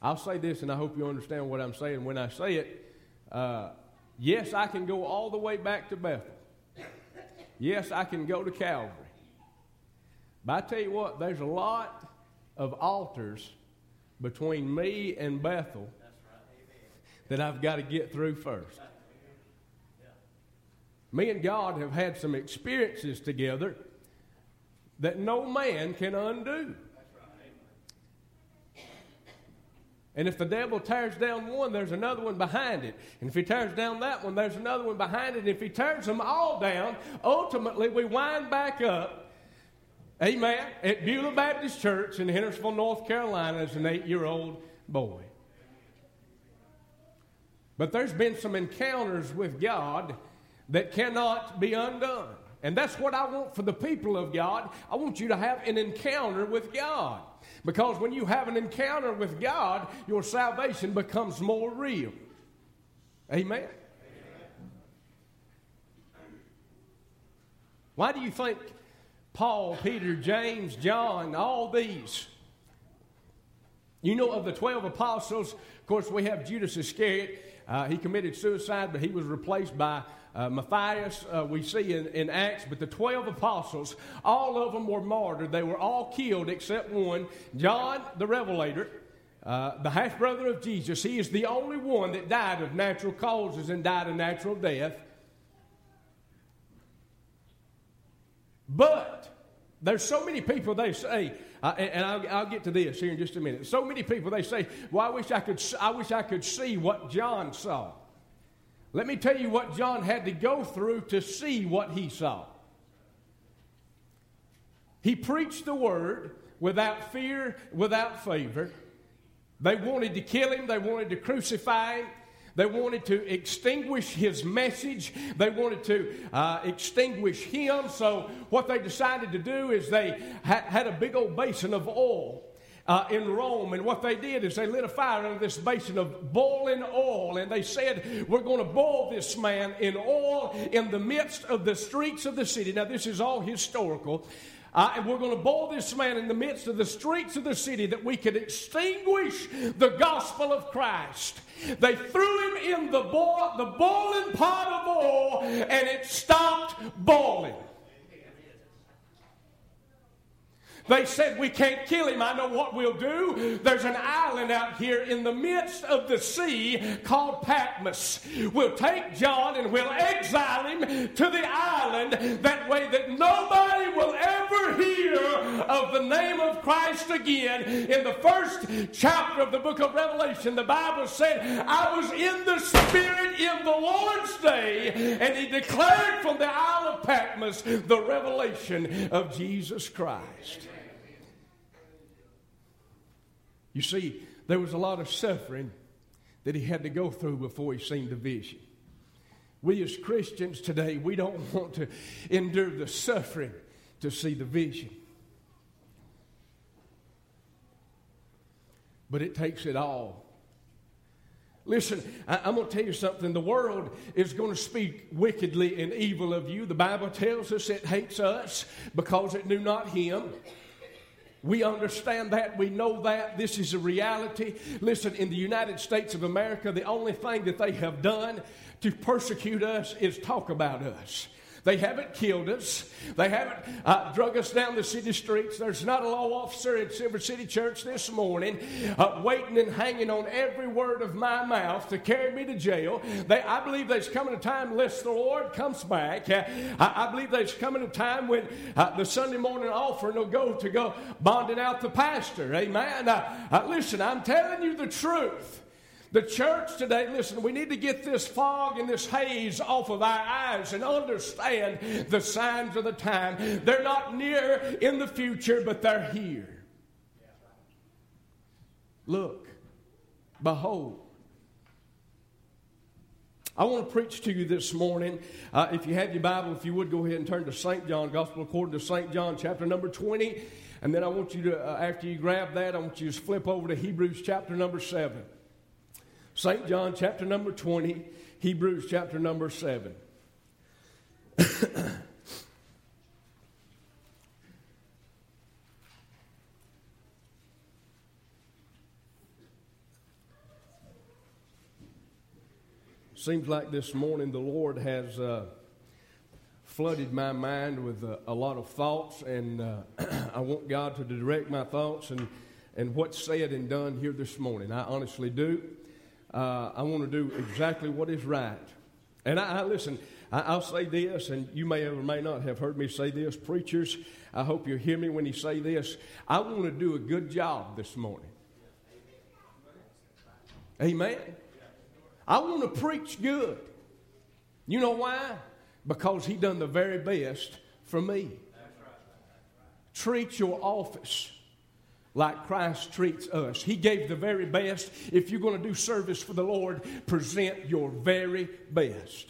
I'll say this, and I hope you understand what I'm saying when I say it. Yes, I can go all the way back to Bethel. Yes, I can go to Calvary. But I tell you what, there's a lot of altars between me and Bethel that I've got to get through first. Me and God have had some experiences together that no man can undo. And if the devil tears down one, there's another one behind it. And if he tears down that one, there's another one behind it. And if he tears them all down, ultimately we wind back up, amen, at Beulah Baptist Church in Hendersonville, North Carolina as an 8-year-old boy. But there's been some encounters with God that cannot be undone. And that's what I want for the people of God. I want you to have an encounter with God. Because when you have an encounter with God, your salvation becomes more real. Amen? Amen. Why do you think Paul, Peter, James, John, all these, you know, of the 12 apostles, of course we have Judas Iscariot. He committed suicide, but he was replaced by Matthias, we see in Acts. But the 12 apostles, all of them were martyred. They were all killed except one, John the Revelator, the half-brother of Jesus. He is the only one that died of natural causes and died a natural death. But there's so many people, they say, and I'll get to this here in just a minute. So many people, they say, well, I wish I could see what John saw. Let me tell you what John had to go through to see what he saw. He preached the word without fear, without favor. They wanted to kill him. They wanted to crucify him. They wanted to extinguish his message. They wanted to extinguish him. So what they decided to do is they had a big old basin of oil in Rome. And what they did is they lit a fire under this basin of boiling oil. And they said, we're going to boil this man in oil in the midst of the streets of the city. Now, this is all historical. And we're going to boil this man in the midst of the streets of the city that we could extinguish the gospel of Christ. They threw him in the boiling pot of oil, and it stopped boiling. They said, we can't kill him. I know what we'll do. There's an island out here in the midst of the sea called Patmos. We'll take John and we'll exile him to the island. That way that nobody will ever hear of the name of Christ again. In the first chapter of the book of Revelation, the Bible said, I was in the Spirit in the Lord's day, and he declared from the Isle of Patmos the revelation of Jesus Christ. You see, there was a lot of suffering that he had to go through before he seen the vision. We as Christians today, we don't want to endure the suffering to see the vision. But it takes it all. Listen, I'm going to tell you something. The world is going to speak wickedly and evil of you. The Bible tells us it hates us because it knew not him. We understand that. We know that. This is a reality. Listen, in the United States of America, the only thing that they have done to persecute us is talk about us. They haven't killed us. They haven't drug us down the city streets. There's not a law officer in Silver City Church this morning waiting and hanging on every word of my mouth to carry me to jail. I believe there's coming a time, unless the Lord comes back, I believe there's coming a time when the Sunday morning offering will go bonding out the pastor. Amen. Listen, I'm telling you the truth. The church today, listen, we need to get this fog and this haze off of our eyes and understand the signs of the time. They're not near in the future, but they're here. Look, behold. I want to preach to you this morning. If you have your Bible, if you would go ahead and turn to St. John, Gospel according to St. John, chapter number 20. And then I want you to, after you grab that, I want you to flip over to Hebrews chapter number 7. St. John chapter number 20, Hebrews chapter number 7. Seems like this morning the Lord has flooded my mind with a lot of thoughts, and I want God to direct my thoughts and what's said and done here this morning. I honestly do. I want to do exactly what is right. And listen, I'll say this, and you may or may not have heard me say this. Preachers, I hope you hear me when you say this. I want to do a good job this morning. Amen. I want to preach good. You know why? Because he done the very best for me. Treat your office like Christ treats us. He gave the very best. If you're going to do service for the Lord, present your very best.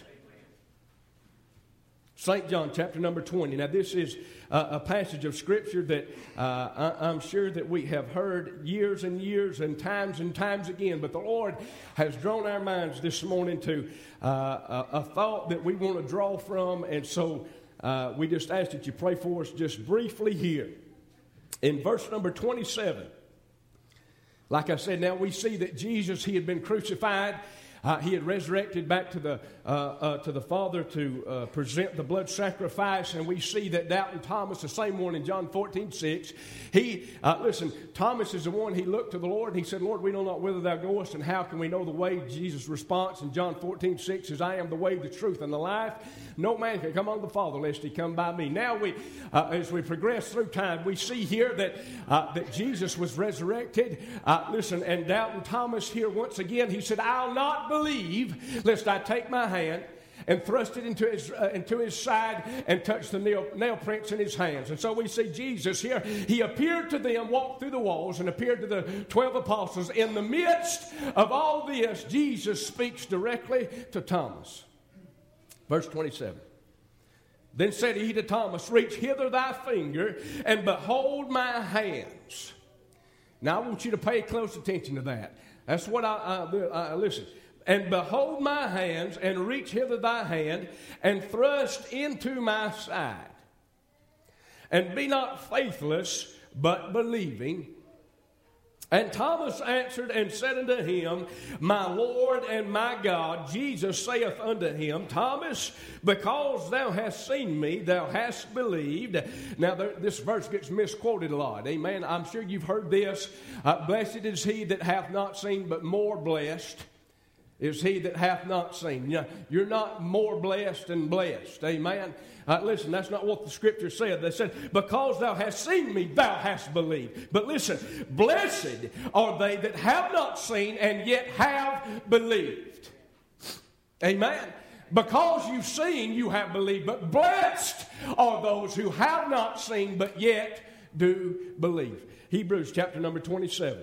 St. John chapter number 20. Now this is a passage of Scripture that I'm sure that we have heard years and years and times again. But the Lord has drawn our minds this morning to a thought that we want to draw from. And so we just ask that you pray for us just briefly here. In verse number 27, like I said, now we see that Jesus, he had been crucified. He had resurrected back to the Father to present the blood sacrifice, and we see that doubting Thomas, the same one in John 14:6. Listen, Thomas is the one, he looked to the Lord, and he said, Lord, we know not whither thou goest, and how can we know the way? Jesus' response in John 14:6 is, I am the way, the truth, and the life. No man can come unto the Father lest he come by me. Now, as we progress through time, we see here that Jesus was resurrected. Listen, and doubting Thomas here once again, he said, I'll not believe lest I take my hand and thrust it into his side and touch the nail prints in his hands. And so we see Jesus here. He appeared to them, walked through the walls, and appeared to the 12 apostles. In the midst of all this, Jesus speaks directly to Thomas. Verse 27. Then said he to Thomas, reach hither thy finger, and behold my hands. Now I want you to pay close attention to that. That's what listen. And behold my hands, and reach hither thy hand, and thrust into my side. And be not faithless, but believing. And Thomas answered and said unto him, my Lord and my God. Jesus saith unto him, Thomas, because thou hast seen me, thou hast believed. Now, this verse gets misquoted a lot. Amen. I'm sure you've heard this. Blessed is he that hath not seen, but more blessed is he that hath not seen. You know, you're not more blessed than blessed. Amen. Listen, that's not what the Scripture said. They said, because thou hast seen me, thou hast believed. But listen, blessed are they that have not seen and yet have believed. Amen. Because you've seen, you have believed. But blessed are those who have not seen but yet do believe. Hebrews chapter number 27.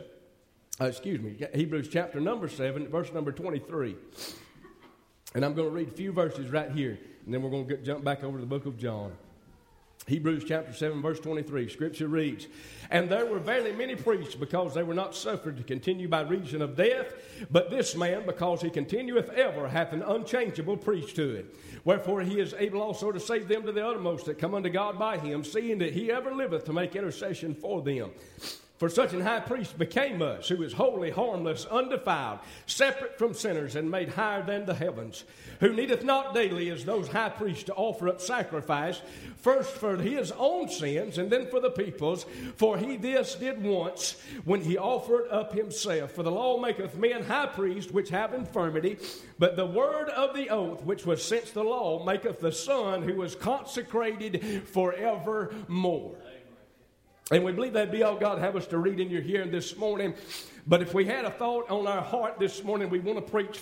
Hebrews chapter number 7, verse number 23. And I'm going to read a few verses right here, and then we're going to jump back over to the book of John. Hebrews chapter 7, verse 23, Scripture reads, and there were very many priests, because they were not suffered to continue by reason of death. But this man, because he continueth ever, hath an unchangeable priesthood. Wherefore he is able also to save them to the uttermost that come unto God by him, seeing that he ever liveth to make intercession for them. For such an high priest became us, who is holy, harmless, undefiled, separate from sinners, and made higher than the heavens, who needeth not daily as those high priests to offer up sacrifice, first for his own sins, and then for the people's. For he this did once, when he offered up himself. For the law maketh men high priests, which have infirmity, but the word of the oath, which was since the law, maketh the Son, who was consecrated forevermore. And we believe that'd be all God have us to read in your hearing this morning. But if we had a thought on our heart this morning we want to preach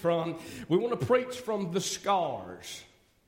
from the scars.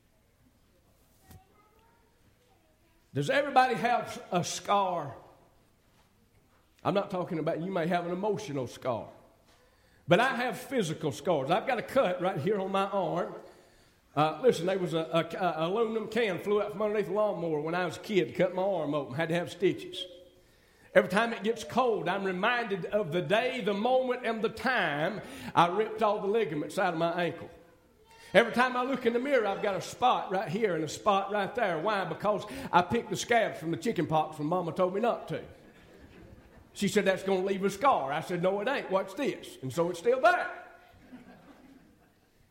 Does everybody have a scar? I'm not talking about, you may have an emotional scar. But I have physical scars. I've got a cut right here on my arm. Listen, there was a aluminum can flew out from underneath the lawnmower when I was a kid, cut my arm open, had to have stitches. Every time it gets cold, I'm reminded of the day, the moment, and the time I ripped all the ligaments out of my ankle. Every time I look in the mirror, I've got a spot right here and a spot right there. Why? Because I picked the scabs from the chicken pox when Mama told me not to. She said, that's going to leave a scar. I said, no, it ain't. Watch this. And so it's still there.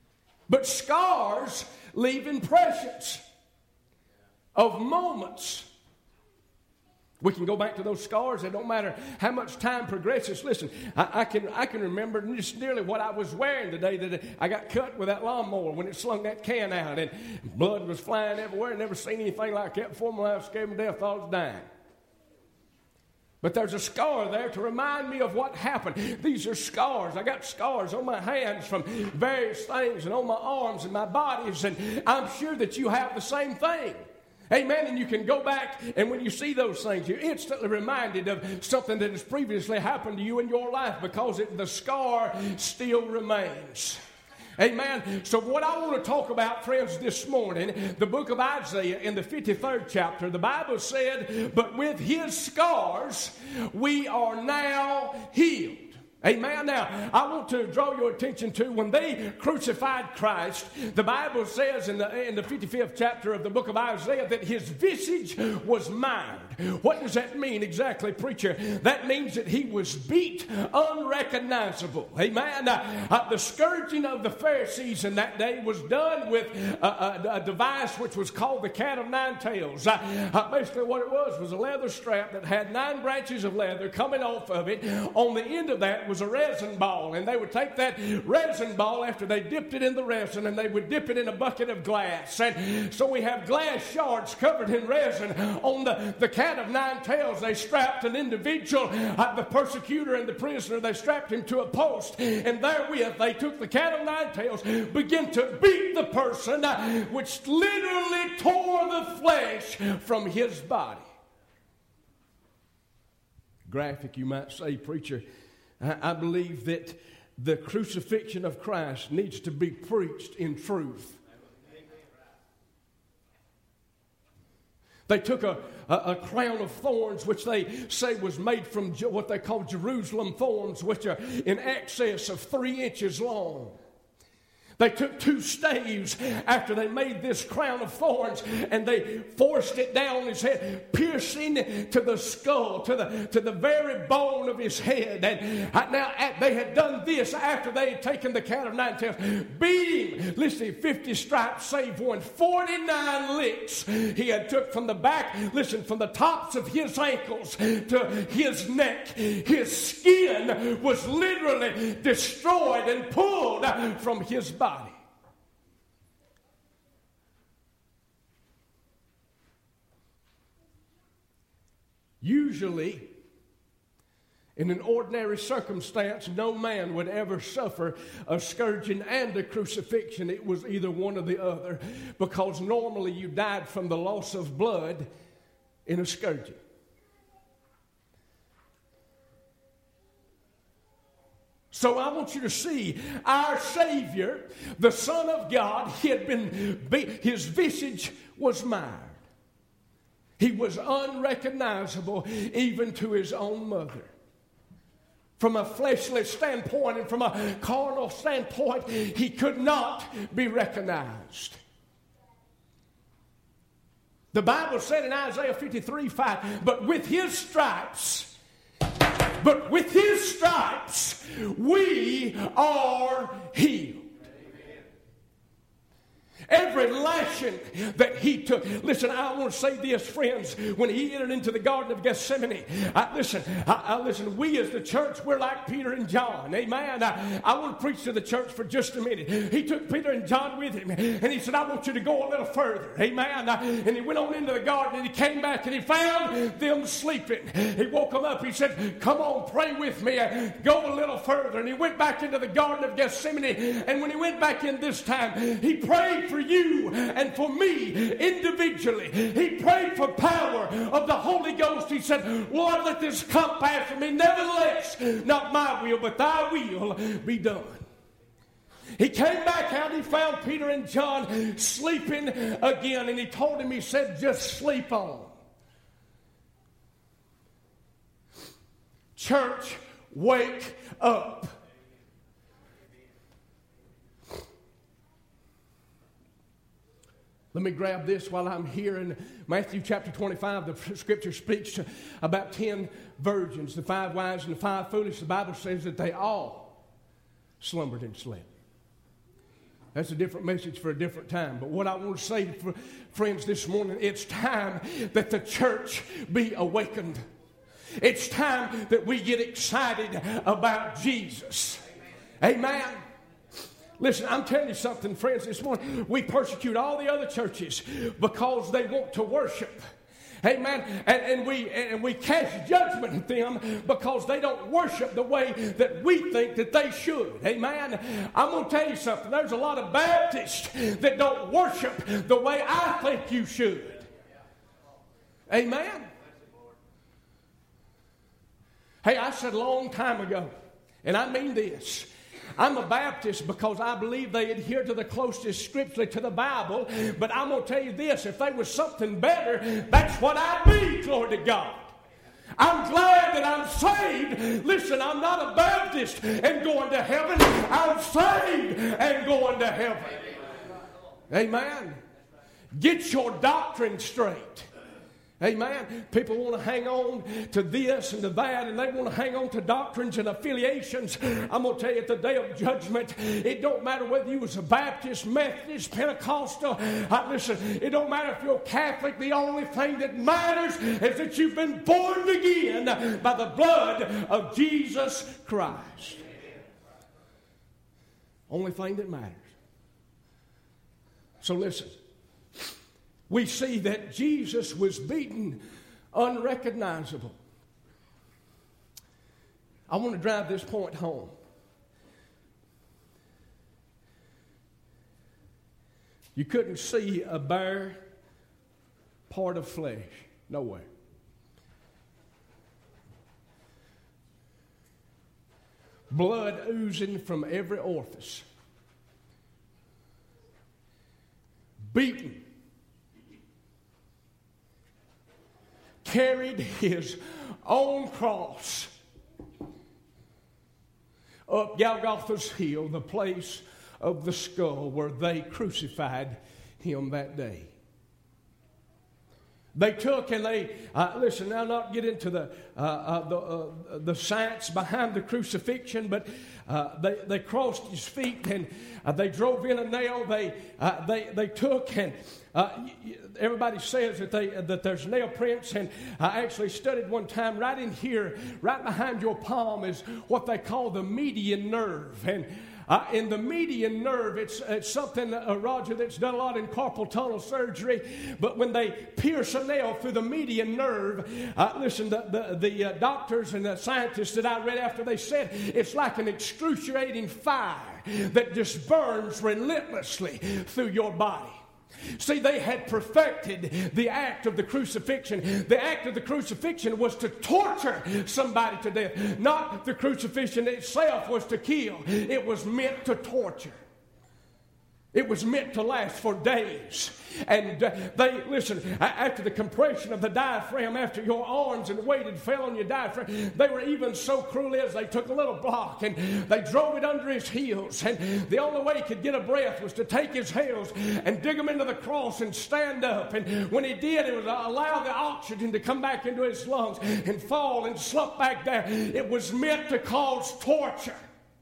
But scars leave impressions of moments. We can go back to those scars. It don't matter how much time progresses. Listen, I can remember just nearly what I was wearing the day that I got cut with that lawnmower when it slung that can out and blood was flying everywhere. Never seen anything like that before. My life scared me to death. Thought I was dying. But there's a scar there to remind me of what happened. These are scars. I got scars on my hands from various things and on my arms and my bodies, and I'm sure that you have the same thing. Amen. And you can go back, and when you see those things, you're instantly reminded of something that has previously happened to you in your life because the scar still remains. Amen. So what I want to talk about, friends, this morning, the book of Isaiah in the 53rd chapter, the Bible said, but with his scars we are now healed. Amen. Now, I want to draw your attention to when they crucified Christ, the Bible says in the 55th chapter of the book of Isaiah that his visage was marred. What does that mean exactly, preacher? That means that he was beat unrecognizable. Amen. The scourging of the Pharisees in that day was done with a device which was called the cat of nine tails. Basically what it was a leather strap that had 9 branches of leather coming off of it. On the end of that was a resin ball, and they would take that resin ball after they dipped it in the resin and they would dip it in a bucket of glass. And so we have glass shards covered in resin. On the cat of nine tails, they strapped an individual, the persecutor and the prisoner, they strapped him to a post, and therewith they took the cat of nine tails, began to beat the person, which literally tore the flesh from his body. Graphic, you might say, preacher. I believe that the crucifixion of Christ needs to be preached in truth. They took a crown of thorns, which they say was made from what they call Jerusalem thorns, which are in excess of 3 inches long. They took 2 staves after they made this crown of thorns, and they forced it down his head, piercing to the skull, to the very bone of his head. And now they had done this after they had taken the cat of nine tails, beat him. Listen, 50 stripes save one, 49 licks he had took from the back, listen, from the tops of his ankles to his neck. His skin was literally destroyed and pulled from his body. Usually, in an ordinary circumstance, no man would ever suffer a scourging and a crucifixion. It was either one or the other, because normally you died from the loss of blood in a scourging. So I want you to see our Savior, the Son of God, his visage was marred. He was unrecognizable even to his own mother. From a fleshly standpoint and from a carnal standpoint, he could not be recognized. The Bible said in Isaiah 53:5, but with his stripes, we are healed. Every lashing that he took. Listen, I want to say this, friends. When he entered into the Garden of Gethsemane, listen, we as the church, we're like Peter and John. Amen. I want to preach to the church for just a minute. He took Peter and John with him, and he said, I want you to go a little further. Amen. And he went on into the garden, and he came back, and he found them sleeping. He woke them up. He said, come on, pray with me. Go a little further. And he went back into the Garden of Gethsemane, and when he went back in this time, he prayed for you and for me individually. He prayed for power of the Holy Ghost. He said, Lord, let this cup pass from me. Nevertheless, not my will, but thy will be done. He came back out. He found Peter and John sleeping again, and he told him, he said, just sleep on. Church, wake up. Let me grab this while I'm here. In Matthew chapter 25, the scripture speaks about 10 virgins, the 5 wise and the 5 foolish. The Bible says that they all slumbered and slept. That's a different message for a different time. But what I want to say, for friends, this morning, it's time that the church be awakened. It's time that we get excited about Jesus. Amen. Listen, I'm telling you something, friends, this morning. We persecute all the other churches because they want to worship. Amen. And we cast judgment at them because they don't worship the way that we think that they should. Amen. I'm going to tell you something. There's a lot of Baptists that don't worship the way I think you should. Amen. Hey, I said a long time ago, and I mean this, I'm a Baptist because I believe they adhere to the closest scripturally to the Bible. But I'm going to tell you this, if there was something better, that's what I'd be, glory to God. I'm glad that I'm saved. Listen, I'm not a Baptist and going to heaven. I'm saved and going to heaven. Amen. Get your doctrine straight. Amen. People want to hang on to this and to that, and they want to hang on to doctrines and affiliations. I'm going to tell you, at the day of judgment, it don't matter whether you was a Baptist, Methodist, Pentecostal. Listen, it don't matter if you're Catholic. The only thing that matters is that you've been born again by the blood of Jesus Christ. Only thing that matters. So listen. We see that Jesus was beaten unrecognizable. I want to drive this point home. You couldn't see a bare part of flesh. Nowhere. Blood oozing from every orifice. Beaten. Carried his own cross up Golgotha's hill, the place of the skull where they crucified him that day. They took and they, listen, now not get into the science behind the crucifixion, but they crossed his feet and they drove in a nail. They took and everybody says that there's nail prints, and I actually studied one time right in here, right behind your palm is what they call the median nerve. And in the median nerve, it's something, Roger, that's done a lot in carpal tunnel surgery. But when they pierce a nail through the median nerve, listen, the doctors and the scientists that I read after, they said it's like an excruciating fire that just burns relentlessly through your body. See, they had perfected the act of the crucifixion. The act of the crucifixion was to torture somebody to death. Not the crucifixion itself was to kill. It was meant to torture. It was meant to last for days. And they, listen, after the compression of the diaphragm, after your arms and weight had fell on your diaphragm, they were even so cruel as they took a little block and they drove it under his heels. And the only way he could get a breath was to take his heels and dig them into the cross and stand up. And when he did, it was allow the oxygen to come back into his lungs and fall and slump back there. It was meant to cause torture.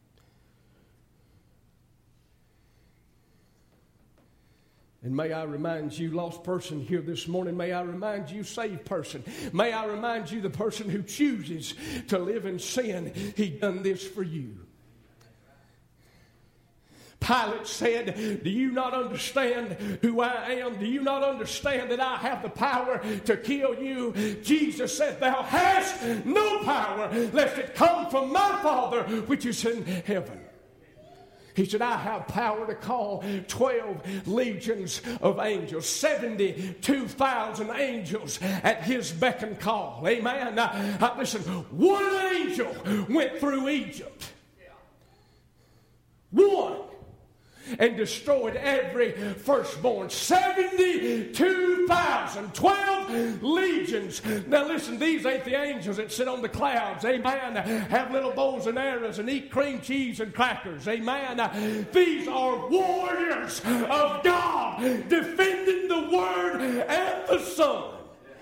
And may I remind you, lost person here this morning, may I remind you, saved person, may I remind you, the person who chooses to live in sin, he done this for you. Pilate said, do you not understand who I am? Do you not understand that I have the power to kill you? Jesus said, thou hast no power, lest it come from my Father which is in heaven. He said, I have power to call 12 legions of angels, 72,000 angels at his beck and call. Amen. Now, listen, one angel went through Egypt. One. And destroyed every firstborn. 72,000, 12 legions. Now listen, these ain't the angels that sit on the clouds, amen, have little bows and arrows and eat cream cheese and crackers, amen. These are warriors of God defending the Word and the Son.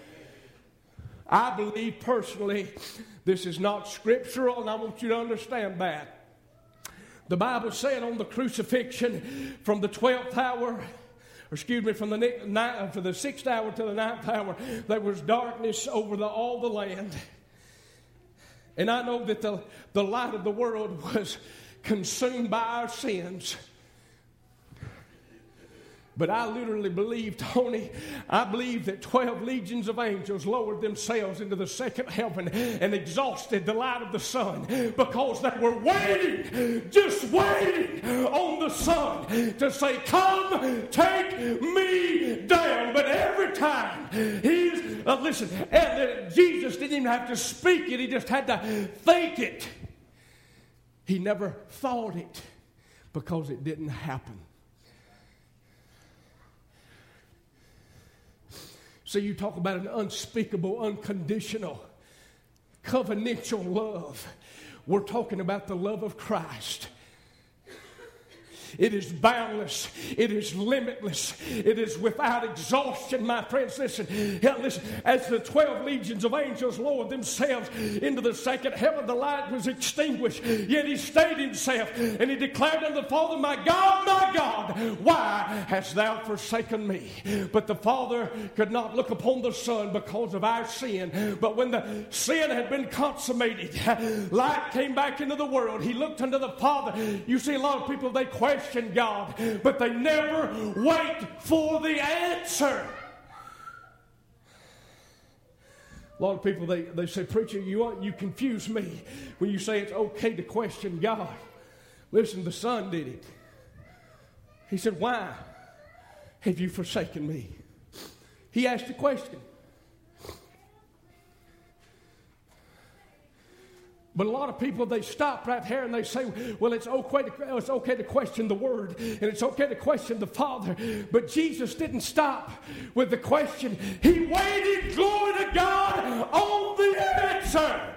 I believe personally this is not scriptural, and I want you to understand that The Bible said on the crucifixion from the 12th hour, from the 6th hour to the 9th hour, there was darkness over all the land. And I know that the light of the world was consumed by our sins. But I literally believe, Tony, I believe that 12 legions of angels lowered themselves into the second heaven and exhausted the light of the sun because they were waiting, just waiting on the sun to say, come, take me down. But every time Jesus didn't even have to speak it. He just had to think it. He never thought it because it didn't happen. So you talk about an unspeakable, unconditional, covenantal love. We're talking about the love of Christ. It is boundless. It is limitless. It is without exhaustion, my friends. Listen. As the 12 legions of angels lowered themselves into the second heaven, the light was extinguished. Yet he stayed himself, and he declared unto the Father, my God, why hast thou forsaken me? But the Father could not look upon the Son because of our sin. But when the sin had been consummated, light came back into the world. He looked unto the Father. You see, a lot of people, they question God, but they never wait for the answer. A lot of people, they say, preacher, you confuse me when you say it's okay to question God. Listen, the Son did it. He said, why have you forsaken me? He asked a question. But a lot of people, they stop right here and they say, well, it's okay to question the Word, and it's okay to question the Father. But Jesus didn't stop with the question. He waited, glory to God, on the answer.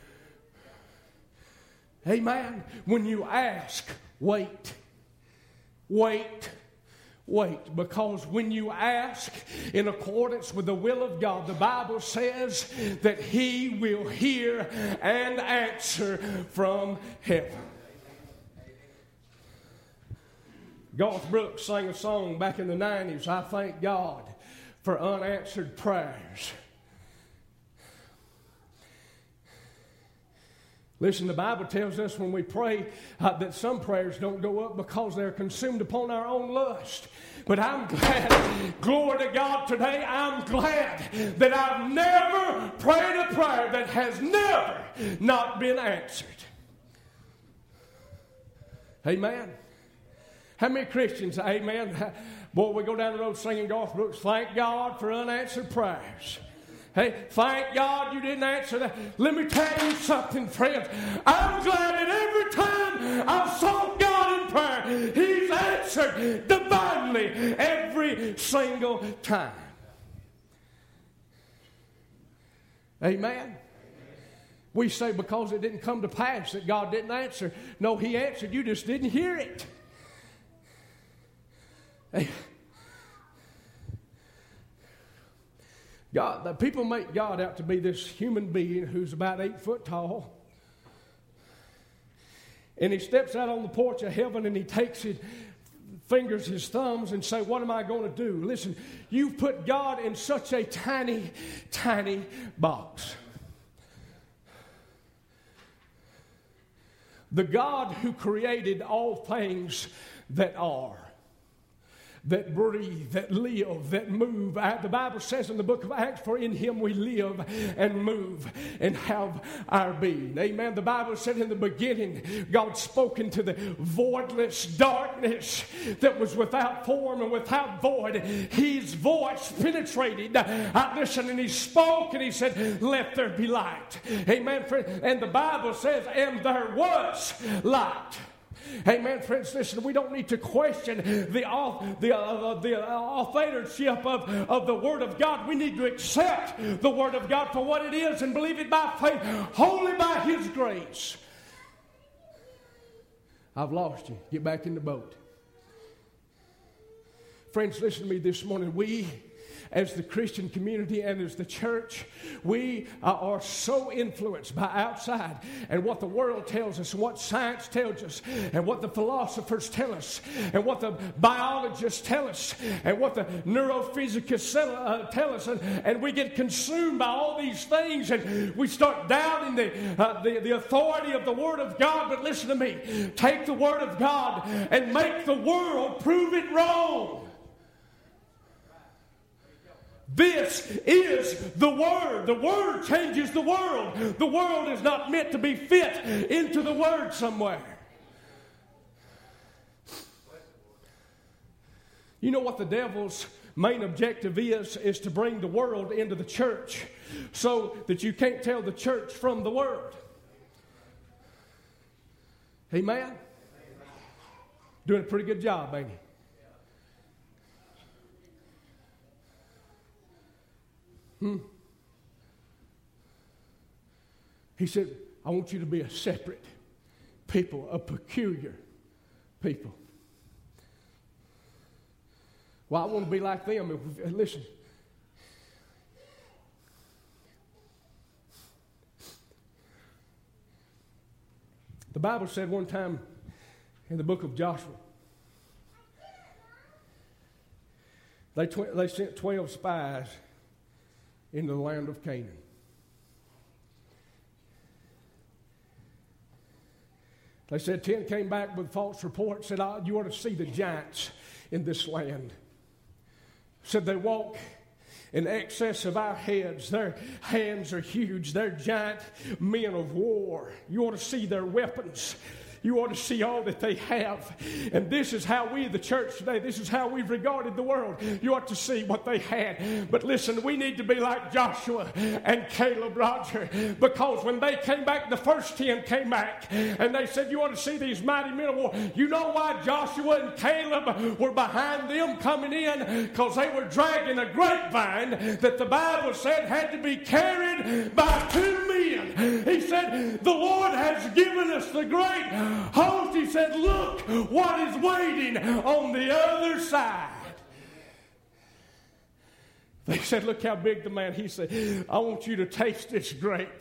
Amen. When you ask, wait. Wait. Wait, because when you ask in accordance with the will of God, the Bible says that He will hear and answer from heaven. Garth Brooks sang a song back in the 90s, I thank God for unanswered prayers. Listen, the Bible tells us when we pray that some prayers don't go up because they're consumed upon our own lust. But I'm glad, glory to God today, I'm glad that I've never prayed a prayer that has never not been answered. Amen. How many Christians, amen, boy, we go down the road singing Garth Brooks, thank God for unanswered prayers. Hey, thank God you didn't answer that. Let me tell you something, friends. I'm glad that every time I've sought God in prayer, He's answered divinely every single time. Amen. We say because it didn't come to pass that God didn't answer. No, He answered. You just didn't hear it. Hey. God, the people make God out to be this human being who's about 8 foot tall. And He steps out on the porch of heaven and He takes His fingers, His thumbs, and say, what am I going to do? Listen, you've put God in such a tiny, tiny box. The God who created all things that are, that breathe, that live, that move. The Bible says in the book of Acts, for in Him we live and move and have our being. Amen. The Bible said in the beginning, God spoke into the voidless darkness that was without form and without void. His voice penetrated. Listen, and He spoke and He said, let there be light. Amen. And the Bible says, and there was light. Amen, friends, listen, we don't need to question the authorship of the Word of God. We need to accept the Word of God for what it is and believe it by faith, wholly by His grace. I've lost you. Get back in the boat. Friends, listen to me this morning. We as the Christian community and as the church, we are so influenced by outside and what the world tells us and what science tells us and what the philosophers tell us and what the biologists tell us and what the neurophysicists tell us, and we get consumed by all these things and we start doubting the authority of the Word of God. But listen to me, take the Word of God and make the world prove it wrong. This is the Word. The Word changes the world. The world is not meant to be fit into the Word somewhere. You know what the devil's main objective is to bring the world into the church so that you can't tell the church from the Word. Amen? Doing a pretty good job, ain't he? He said, I want you to be a separate people, a peculiar people. Well, I want to be like them. Listen. The Bible said one time in the book of Joshua, they sent 12 spies into the land of Canaan. They said 10 came back with false reports, said, you ought to see the giants in this land. Said they walk in excess of our heads. Their hands are huge. They're giant men of war. You ought to see their weapons. You ought to see all that they have. And this is how we, the church today, this is how we've regarded the world. You ought to see what they had. But listen, we need to be like Joshua and Caleb, Roger, because when they came back, the first 10 came back, and they said, you ought to see these mighty men of war. You know why Joshua and Caleb were behind them coming in? Because they were dragging a grapevine that the Bible said had to be carried by 2 men. He said, the Lord has given us the great host. He said, look what is waiting on the other side. They said, look how big the man. He said, I want you to taste this grape,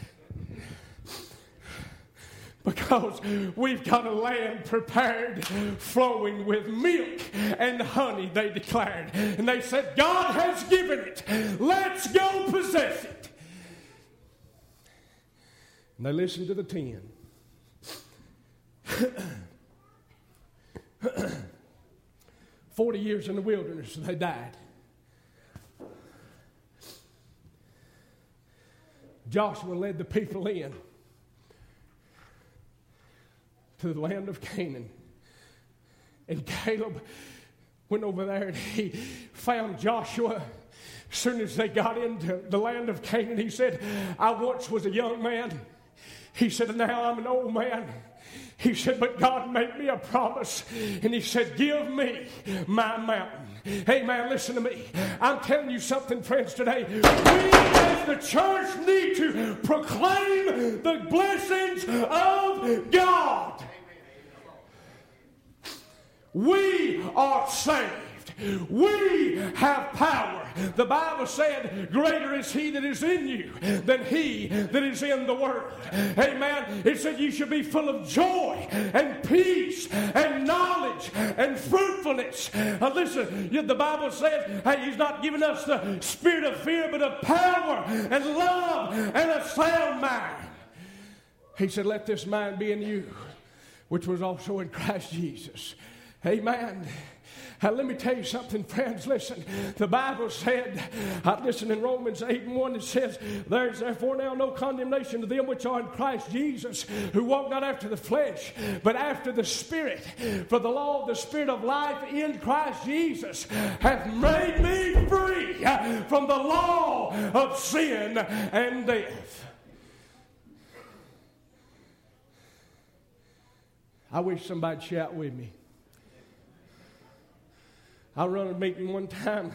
because we've got a land prepared, flowing with milk and honey, they declared. And they said, God has given it. Let's go possess it. And they listened to the 10. 40 years in the wilderness, they died. Joshua led the people in to the land of Canaan. And Caleb went over there and he found Joshua. As soon as they got into the land of Canaan, he said, I once was a young man. He said, now I'm an old man. He said, but God made me a promise. And he said, give me my mountain. Hey, man, listen to me. I'm telling you something, friends, today. We as the church need to proclaim the blessings of God. We are saved. We have power. The Bible said, greater is he that is in you than he that is in the world. Amen. It said you should be full of joy and peace and knowledge and fruitfulness. Listen, the Bible says, hey, he's not giving us the spirit of fear, but of power and love and a sound mind. He said, let this mind be in you, which was also in Christ Jesus. Amen. Let me tell you something, friends. Listen, the Bible said, listen, in Romans 8:1, it says, there is therefore now no condemnation to them which are in Christ Jesus, who walk not after the flesh, but after the Spirit. For the law of the Spirit of life in Christ Jesus hath made me free from the law of sin and death. I wish somebody'd shout with me. I run a meeting one time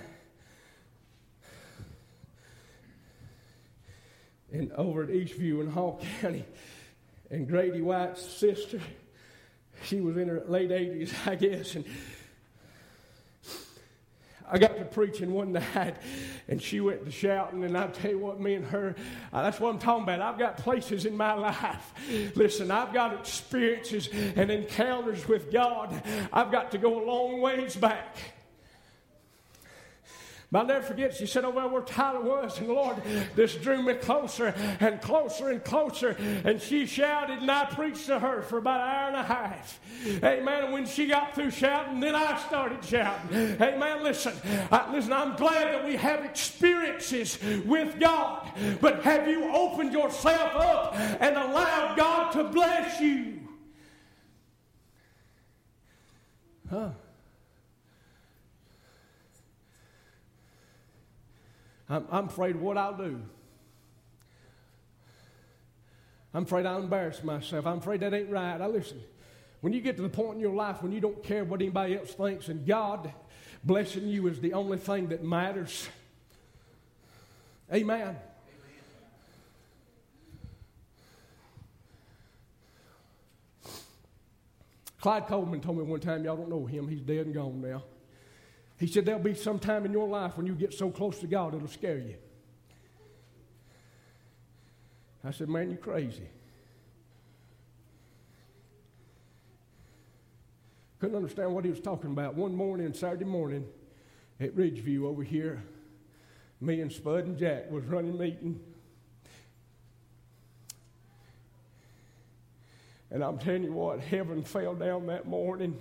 over at Eastview in Hall County, and Grady White's sister, she was in her late 80s, I guess, and I got to preaching one night, and she went to shouting, and I tell you what, me and her, that's what I'm talking about. I've got places in my life. Listen, I've got experiences and encounters with God. I've got to go a long ways back. But I'll never forget, she said, over where Tyler was, and the Lord just drew me closer and closer and closer. And she shouted, and I preached to her for about an hour and a half. Amen. And when she got through shouting, then I started shouting. Amen. Listen, I'm glad that we have experiences with God. But have you opened yourself up and allowed God to bless you? Huh? I'm afraid of what I'll do. I'm afraid I'll embarrass myself. I'm afraid that ain't right. Now listen, when you get to the point in your life when you don't care what anybody else thinks and God blessing you is the only thing that matters. Amen. Clyde Coleman told me one time, y'all don't know him, he's dead and gone now. He said, there'll be some time in your life when you get so close to God, it'll scare you. I said, man, you're crazy. Couldn't understand what he was talking about. One morning, Saturday morning, at Ridgeview over here, me and Spud and Jack was running meeting. And I'm telling you what, heaven fell down that morning.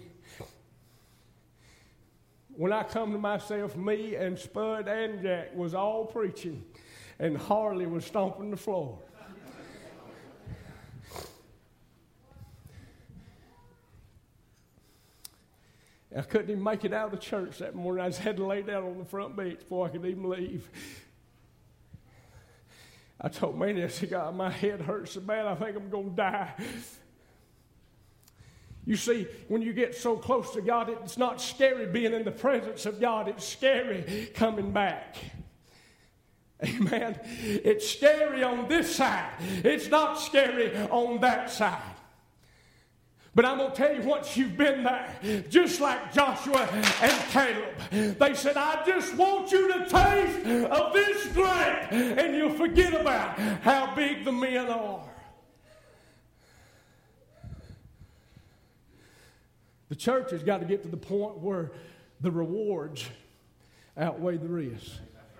When I come to myself, me and Spud and Jack was all preaching, and Harley was stomping the floor. I couldn't even make it out of the church that morning. I just had to lay down on the front bench before I could even leave. I told Manny, I said, God, my head hurts so bad, I think I'm going to die. You see, when you get so close to God, it's not scary being in the presence of God. It's scary coming back. Amen. It's scary on this side. It's not scary on that side. But I'm going to tell you, once you've been there, just like Joshua and Caleb, they said, I just want you to taste of this grape, and you'll forget about how big the men are. The church has got to get to the point where the rewards outweigh the risks.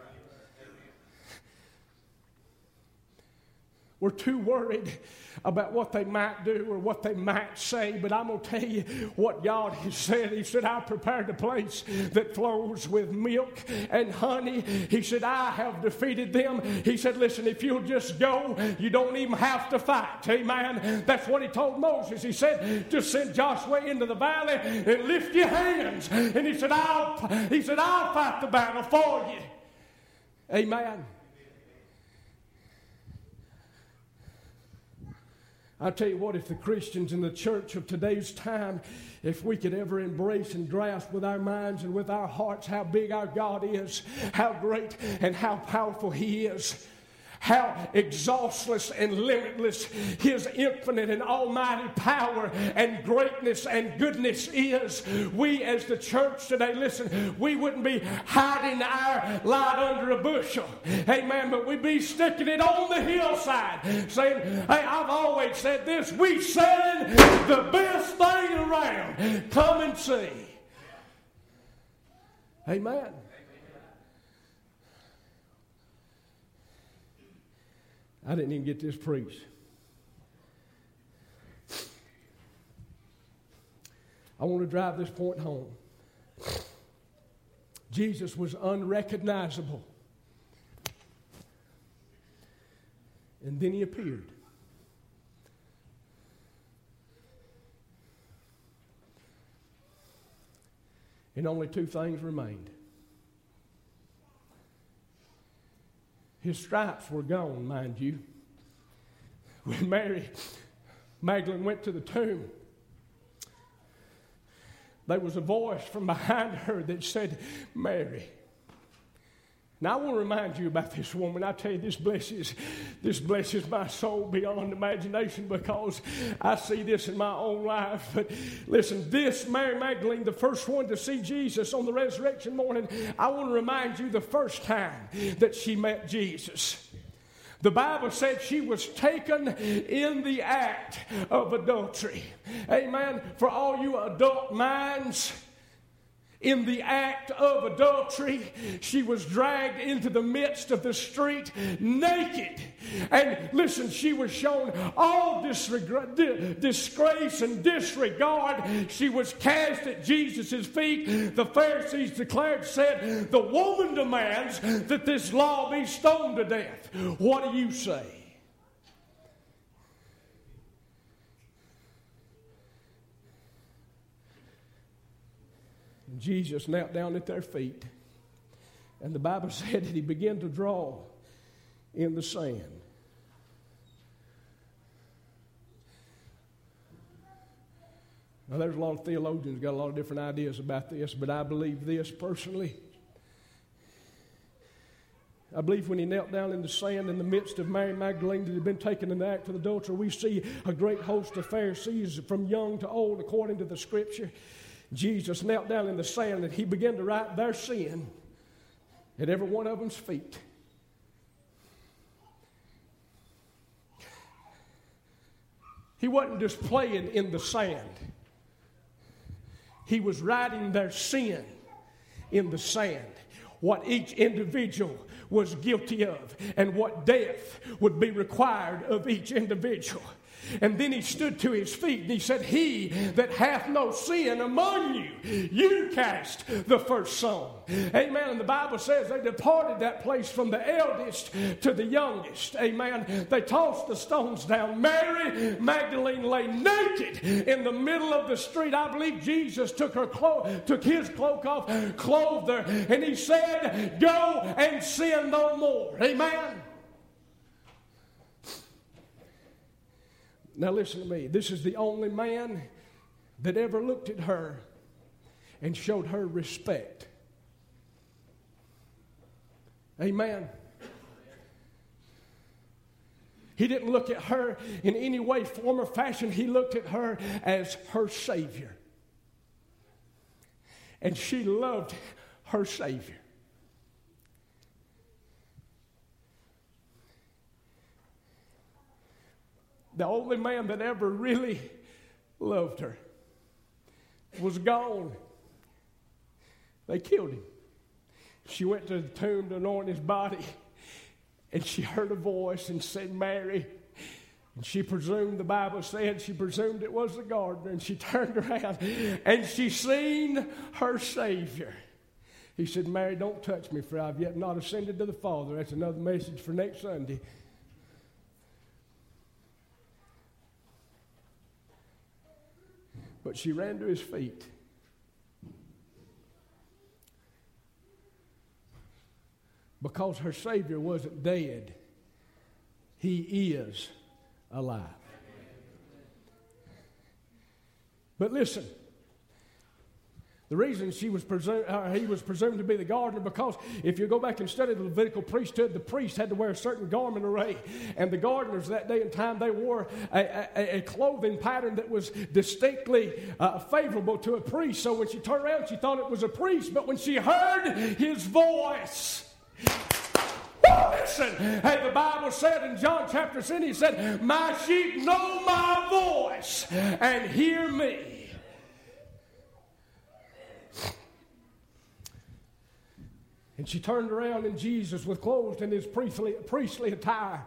We're too worried about what they might do or what they might say, but I'm going to tell you what God has said. He said, I prepared a place that flows with milk and honey. He said, I have defeated them. He said, listen, if you'll just go, you don't even have to fight. Amen. That's what he told Moses. He said, just send Joshua into the valley and lift your hands. And he said, I'll fight the battle for you. Amen. I tell you what, if the Christians in the church of today's time, if we could ever embrace and grasp with our minds and with our hearts how big our God is, how great and how powerful He is, how exhaustless and limitless His infinite and almighty power and greatness and goodness is, we as the church today, listen, we wouldn't be hiding our light under a bushel, amen, but we'd be sticking it on the hillside, saying, hey, I've always said this, we selling the best thing around, come and see. Amen. I didn't even get this preached. I want to drive this point home. Jesus was unrecognizable. And then He appeared. And only two things remained. His stripes were gone, mind you. When Mary Magdalene went to the tomb, there was a voice from behind her that said, Mary. Now, I want to remind you about this woman. I tell you, this blesses my soul beyond imagination because I see this in my own life. But listen, this Mary Magdalene, the first one to see Jesus on the resurrection morning, I want to remind you the first time that she met Jesus. The Bible said she was taken in the act of adultery. Amen. For all you adult minds, in the act of adultery, she was dragged into the midst of the street naked. And listen, she was shown all disgrace and disregard. She was cast at Jesus' feet. The Pharisees said, the woman demands that this law be stoned to death. What do you say? Jesus knelt down at their feet, and the Bible said that he began to draw in the sand. Now, there's a lot of theologians got a lot of different ideas about this, but I believe this personally. I believe when he knelt down in the sand in the midst of Mary Magdalene that had been taken in the act of adultery, we see a great host of Pharisees from young to old according to the Scripture. Jesus knelt down in the sand and he began to write their sin at every one of them's feet. He wasn't just playing in the sand. He was writing their sin in the sand. What each individual was guilty of and what death would be required of each individual. And then he stood to his feet and he said, he that hath no sin among you, you cast the first stone. Amen. And the Bible says they departed that place from the eldest to the youngest. Amen. They tossed the stones down. Mary Magdalene lay naked in the middle of the street. I believe Jesus took his cloak off, clothed her, and he said, go and sin no more. Amen. Now listen to me. This is the only man that ever looked at her and showed her respect. Amen. He didn't look at her in any way, form, or fashion. He looked at her as her Savior. And she loved her Savior. The only man that ever really loved her was gone. They killed him. She went to the tomb to anoint his body, and she heard a voice and said, Mary. And she presumed, the Bible said, she presumed it was the gardener, and she turned around, and she seen her Savior. He said, Mary, don't touch me, for I've yet not ascended to the Father. That's another message for next Sunday. But she ran to his feet. Because her Savior wasn't dead, he is alive. But listen, the reason he was presumed to be the gardener, because if you go back and study the Levitical priesthood, the priest had to wear a certain garment array. And the gardeners that day and time, they wore a clothing pattern that was distinctly favorable to a priest. So when she turned around, she thought it was a priest. But when she heard his voice, listen, hey, the Bible said in John chapter 10, he said, my sheep know my voice and hear me. And she turned around, and Jesus was clothed in his priestly attire.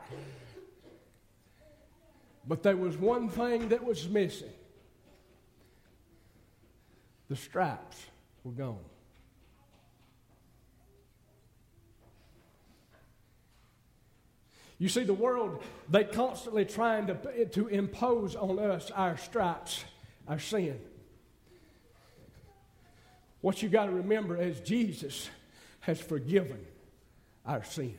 But there was one thing that was missing. The stripes were gone. You see, the world, they constantly trying to impose on us our stripes, our sin. What you got to remember is Jesus has forgiven our sin.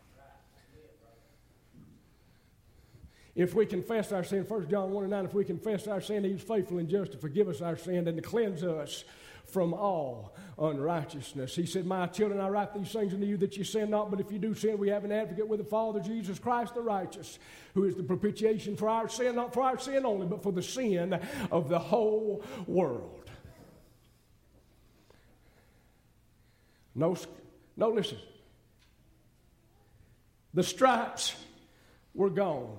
If we confess our sin, 1 John 1:9, if we confess our sin, he's faithful and just to forgive us our sin and to cleanse us from all unrighteousness. He said, my children, I write these things unto you that you sin not, but if you do sin, we have an advocate with the Father, Jesus Christ the righteous, who is the propitiation for our sin, not for our sin only, but for the sin of the whole world. No, listen. The stripes were gone.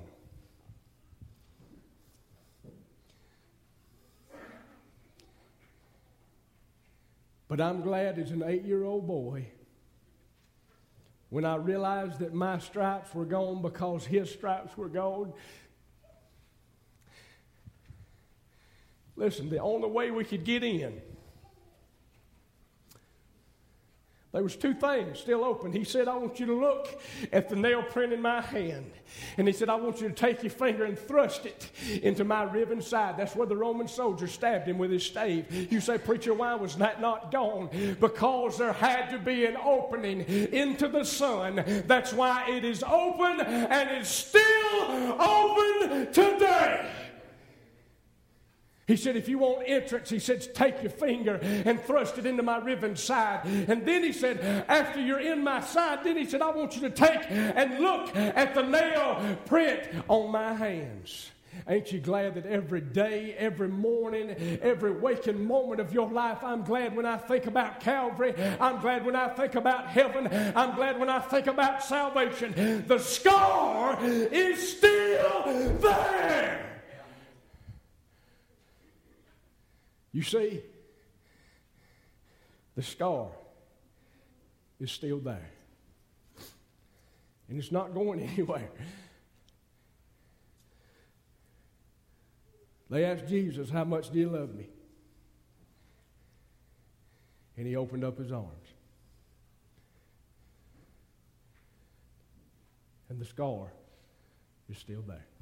But I'm glad as an 8-year-old boy, when I realized that my stripes were gone because his stripes were gone. Listen, the only way we could get in, there was 2 things still open. He said, I want you to look at the nail print in my hand. And he said, I want you to take your finger and thrust it into my riven side. That's where the Roman soldier stabbed him with his stave. You say, preacher, why was that not gone? Because there had to be an opening into the sun. That's why it is open, and it's still open today. He said, if you want entrance, he said, take your finger and thrust it into my riven side. And then he said, after you're in my side, then he said, I want you to take and look at the nail print on my hands. Ain't you glad that every day, every morning, every waking moment of your life, I'm glad when I think about Calvary. I'm glad when I think about heaven. I'm glad when I think about salvation. The scar is still there. You see, the scar is still there. And it's not going anywhere. They asked Jesus, how much do you love me? And he opened up his arms. And the scar is still there.